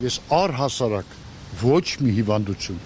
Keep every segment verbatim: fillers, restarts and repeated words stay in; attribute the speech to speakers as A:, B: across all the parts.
A: Ես առհասարակ ոչ մի հիվանդություն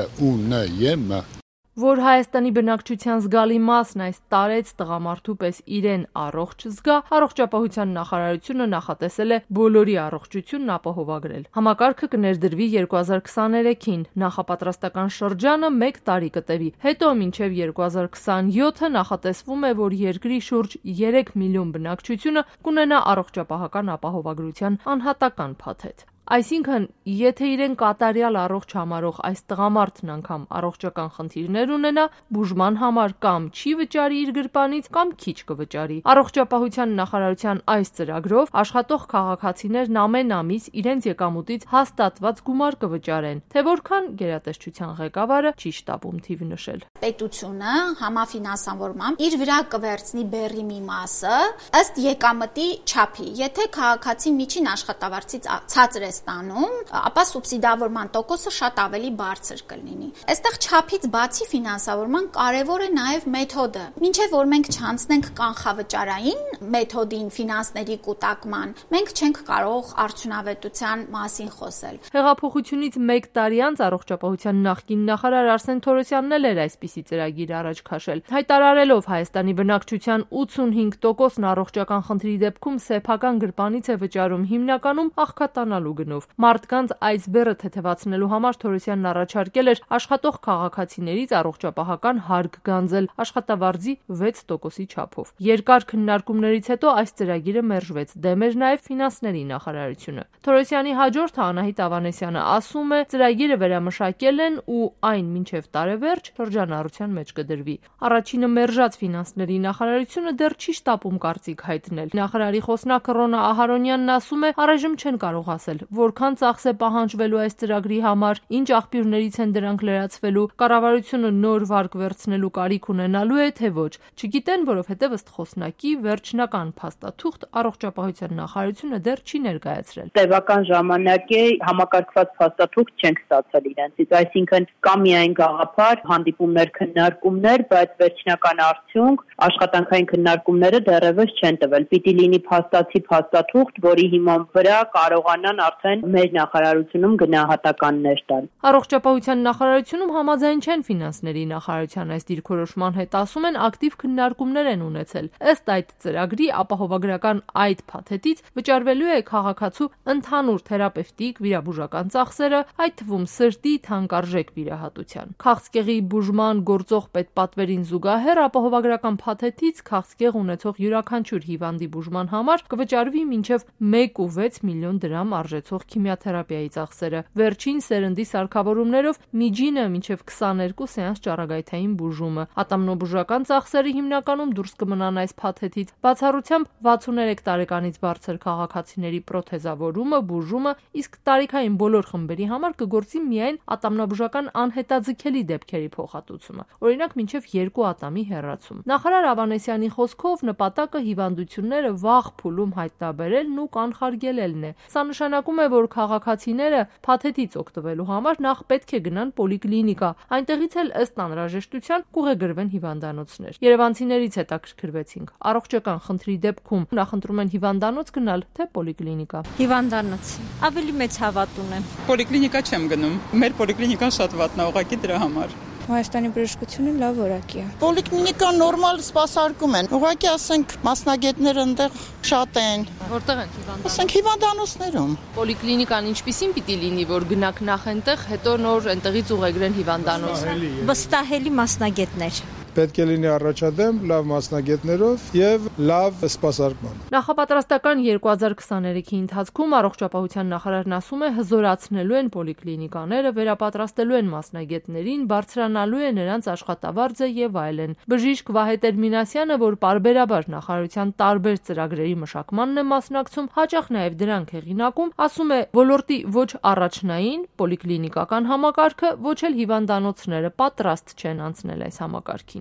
A: չունեմ։
B: Որ Հայաստանի բնակչության զգալի մասն այս տարեց տղամարդու պես իրեն առողջ զգա, Առողջապահության նախարարությունը նախատեսել է բոլորի առողջությունն ապահովագրել։ Համակարգը կներդրվի երկու հազար քսաներեքին, նախապատրաստական շրջանը մեկ տարի կտևի, հետո մինչև երկու հազար քսանյոթը նախատեսվում է, որ երկրի շուրջ երեք միլիոն բնակչությունը կունենա առողջապահական ապահովագրության անհատական փաթեթ։ Այսինքն, եթե իրեն կատարյալ առողջ համարող այս տղամարդն անգամ առողջական խնդիրներ ունենա, բուժման համար կամ չի վճարի իր գրպանից, կամ քիչ կվճարի։ Առողջապահության նախարարության այս ծրագրով աշխատող քաղաքացիներն ամեն ամիս իրենց եկամուտից հաստատված գումար կվճարեն, թե որքան գերատեսչության ղեկավարը չի շտապում թիվ նշել։
C: Պետությունը համաֆինանսավորմամբ իր վրա կվերցնի բեռի մի մասը ըստ եկամտի չափի։ Եթե քաղաքացին միջին աշխատավարձից ցածր է ստանում, ապա սուբսիդավորման տոկոսը շատ ավելի բարձր կլինի։ Այստեղ չափից բացի ֆինանսավորման կարևոր է նաև մեթոդը։ Մինչև որ մենք չանցնենք կանխավճարային մեթոդին ֆինանսների կուտակման, մենք չենք կարող արդյունավետության մասին խոսել։
B: Հեղափոխությունից մեկ տարի անց Առողջապահության նախկին նախարար Արսեն Թորոսյանն էլ էր այսպիսի ծրագիր առաջ քաշել, հայտարարելով Հայաստանի բնակչության ութսունհինգ տոկոսն առողջական խնդրի դեպքում սեփական գրպանից է վճարում, հիմնականում աղքատանալու գնով։ Մարդկանց այս բեռը թեթևացնելու համար Թորոսյանն առաջարկել էր աշխատող քաղաքացիներից առողջապահական հարկ գանձել աշխատավարձի վեց տոկոսի չափով։ Երկար քննարկումներից հետո այս ծրագիրը մերժվեց, դեմ էր նաև ֆինանսների նախարարությունը։ Թորոսյանի հաջորդը Անահիտ Ավանեսյանը ասում է, ծրագիրը վերամշակել են ու այն մինչև տարեվերջ շրջանառության մեջ կդրվի։ Առաջինը մերժած ֆինանսների նախարարությունը դեռ չի շտապում կարծիք հայտնել։ Նախարարի խոսնակ Ռոնա Ահարոնյանն ասում է, առայժմ չեն կարող ասել, որքան ծախս է պահանջվելու այս ծրագրի համար, ինչ աղբյուրներից են դրանք լրացվելու, կառավարությունը նոր վարկ վերցնելու կարիք ունենալու է, թե ոչ։ Չգիտեն, որովհետև ըստ խոսնակի վերջնական փաստաթուղթ Առողջապահության նախարարությունը դեռ չի ներկայացրել։
D: Տևական ժամանակ է համակարգված փաստաթուղթ չենք ստացել իրենցից, այսինքն կա միայն գաղափար, հանդիպումներ, քննարկումներ, բայց վերջնական արդյունք աշխատանքային քննարկումները դեռևս չեն տվել։ Պիտի լինի փաստացի փաստաթուղթ, որի հիման վրա կարողանան արդեն մեր նախարարությունում գնահատականներ տալ։
B: Առողջապահության նախարարությունում համաձայն չեն ֆինանսների նախարարության այս դիրքորոշման հետ, ասում են ակտիվ քննարկումներ են ունեցել։ Ըստ այդ ծրագրի ապահովագրական այդ փաթեթից վճարվելու է քաղաքացու ընդհանուր թերապևտիկ վիրաբուժական ծախսերը, այդ թվում սրտի թանկարժեք վիրահատության։ Քաղցկեղի բուժման գործող պետպատվերին զուգահեռ ապահովագրական փաթեթից քաղցկեղ ունեցող յուրաքանչյուր հիվանդի բուժման համար կվճարվի մինչև մեկ ու վեց միլիոն դրամ արժեցող քիմիոթերապիայի ծախսերը։ Վերջին սերնդի սարքավորումներով միջինը մինչև քսաներկու սեանս ճառագայթային բուժումը։ Ատամնոբուժական ծախսերը հիմնականում դուրս կմնան այս փաթեթից, բացառությամբ վաթսուներեք տարեկանից բարձր քաղաքացիների պրոթեզավորումը, բուժումը, իսկ տարիքային բոլոր խմբերի համար կգործի միայն ատամնաբուժական անհետաձգելի դեպքերի փոխհատուցումը, օրինակ մինչև երկու ատամի հեռացում։ Նախարար Ավանեսյանի խոսքով նպատակը հիվանդությունները վաղ փուլում հայտնաբերելն ու կանխարգելելն է։ Սա նշանակում է, որ քաղաքացիները փաթեթից օգտվելու համար նախ պետք է գնան պոլիկլինիկա, այնտեղից էլ ըստ անհրաժեշտության կուղեգրվեն հիվանդանոցներ։ Երևանցիներից հետաքրքրվեցինք, առողջական խնդրի դեպքում նախընտրում են հիվանդանոց գնալ, թե պոլիկլինիկա։
E: Հիվանդանոց։ Ավելի մեծ հավատ ունեմ։
F: Պոլիկլինիկա չեմ գնում։ Մեր պոլիկլինիկան շատ վատնա, ուղղակի դրա համար։
G: Հայաստանի բժշկությունը լավ որակի է։
H: Պոլիկլինիկա նորմալ սպասարկում են։ Ուղղակի ասենք մասնագետները այնտեղ շատ են։
B: Որտեղ են հիվանդանոց։
H: Ասենք հիվանդանոցներում։
B: Պոլիկլինիկան ինչպիսին պիտի լինի, որ գնաք նախ այնտեղ, հետո նոր այնտեղից ուղեգրեն հիվանդանոց։
E: Վստահելի մասնագետներ։
I: Պետք է լինի առաջադեմ, լավ մասնագետներով եւ լավ սպասարկման։
B: Նախապատրաստական երկու հազար քսաներեքի ընթացքում Առողջապահության նախարարն ասում է, հզորացնելու են պոլիկլինիկաները, վերապատրաստելու են մասնագետներին, բարձրանալու է նրանց աշխատավարձը եւ այլն։ Բժիշկ Վահե Տերմինասյանը, որ պարբերաբար նախարարության տարբեր ծրագրերի մշակմանն է մասնակցում, հաճախ նաեւ դրանք հեղինակում, ասում է, ոլորտի ոչ առաջնային պոլիկլինիկական համակարգը, ոչ էլ հիվանդանոցները պատրաստ չեն անցնել այս համակարգին։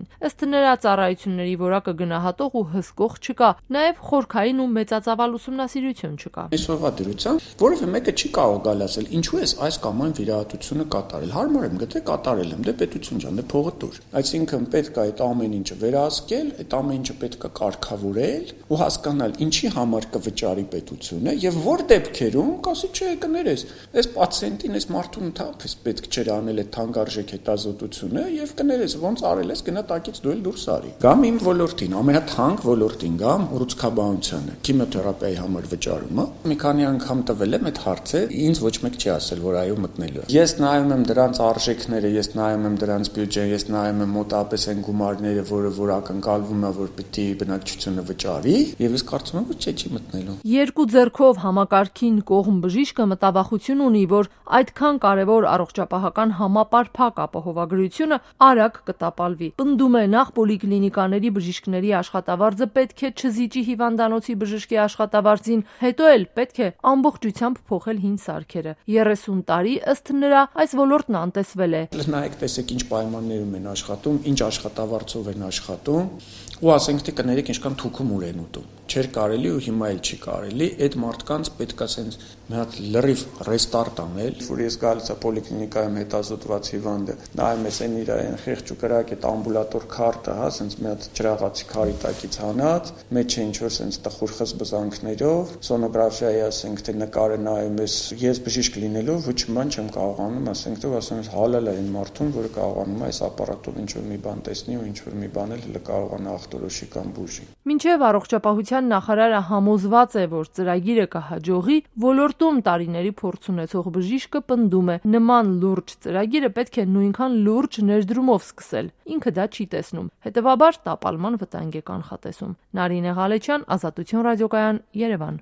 B: մասին։ Ըստ նրա, ծառայությունների որակը գնահատող ու հսկող չկա, նաև խորքային ու մեծածավալ ուսումնասիրություն չկա։
J: Այսօրվա դրությամբ որևէ մեկը չի կարող գալ ասել, ինչու է այս կամ այն վիրահատությունը կատարել։ Հարմար եմ գտե կատարել եմ, դե պետություն ջան, դե փողը տուր։ Այսինքն պետք է այդ ամեն ինչը վերահսկել, այդ ամեն ինչը պետք է կարգավորել ու հասկանալ ինչի համար կվճարի պետությունը եւ որ դեպքերում կասի չէ կներես, այս պացիենտին, այս մարդուն թափես պետք չէր անել այդ թանկարժեք հետազոտությունը եւ կներես ոնց արել ես գնա տակից դու էլ դուրս արի։ Կամ իմ ոլորտին, ամենաթանկ ոլորտին գամ ուռուցքաբանությանը, քիմիոթերապիայի համար վճարումը։ Մի քանի անգամ տվել եմ այդ հարցը, ինձ ոչ մեկ չի ասել, որ այո մտնելու։ Ես նայում եմ դրանց արժեքները, ես նայում եմ դրանց բյուջեն, ես նայում եմ մոտավորապես այն գումարները, որը որ ակնկալվում է, որ պիտի բնակչությունը վճարի, եւ ես կարծում եմ, որ չէ, չի մտնելու։
B: Երկու ձեռքով համակարգին կողմ բժիշկը մտավախություն ունի, որ այդքան կարևոր առողջապահական համապարփակ ապահովագրությունը արագ կտապալվի։ Պնդում է, նախ պոլիկլինիկաների բժիշկների աշխատավարձը պետք է չզիջի հիվանդանոցի բժշկի աշխատավարձին, հետո էլ պետք է ամբողջությամբ փոխել հին սարքերը։ երեսուն տարի ըստ նրա այս ոլորտն անտեսվել է։
J: Նայեք, տեսեք ինչ պայմաններում են աշխատում, ինչ աշխատավարձով են աշխատում, ու ասենք թե կներեք ինչքան թուքում ուր են ուտում։ Չէր կարելի ու հիմա էլ չի կարելի, այդ մարդկանց պետք է ասենց մի հատ լրիվ ռեստարտ անել, որ ես գալիս եմ պոլիկլինիկայում հետազոտված հիվանդը, նայում ես այն իր այն խեղճ ու կրակ այդ ամբուլատոր քարտը, հա, ասենց մի հատ ջրաղացի քարի տակից հանած, մեջ է ինչ որ ասենց տխուր խզբզանքներով, սոնոգրաֆիայի ասենք թե նկարը նայում ես, ես բժիշկ լինելով ոչ մի բան չեմ կարողանում, ասենք թե ասում ես հալալ է այն մարդուն, որը կարողանում է այս ապարատով ինչ որ մի բան տեսնի ու ինչ որ մի բան էլ կարողանա ախտորոշի կամ բուժի։
B: Մինչև առողջապահության նախարարը համոզված է, որ ծրագիրը կհաջողի, ոլորտում տարիների փորձ ունեցող բժիշկը պնդում է, նման լուրջ ծրագիրը պետք է նույնքան լուրջ ներդրումով սկսել։ Ինքը դա չի տեսնում, հետևաբար տապալման վտանգ է կանխատեսում։ Նարինե Ղալեչյան, Ազատություն ռադիոկայան, Երևան։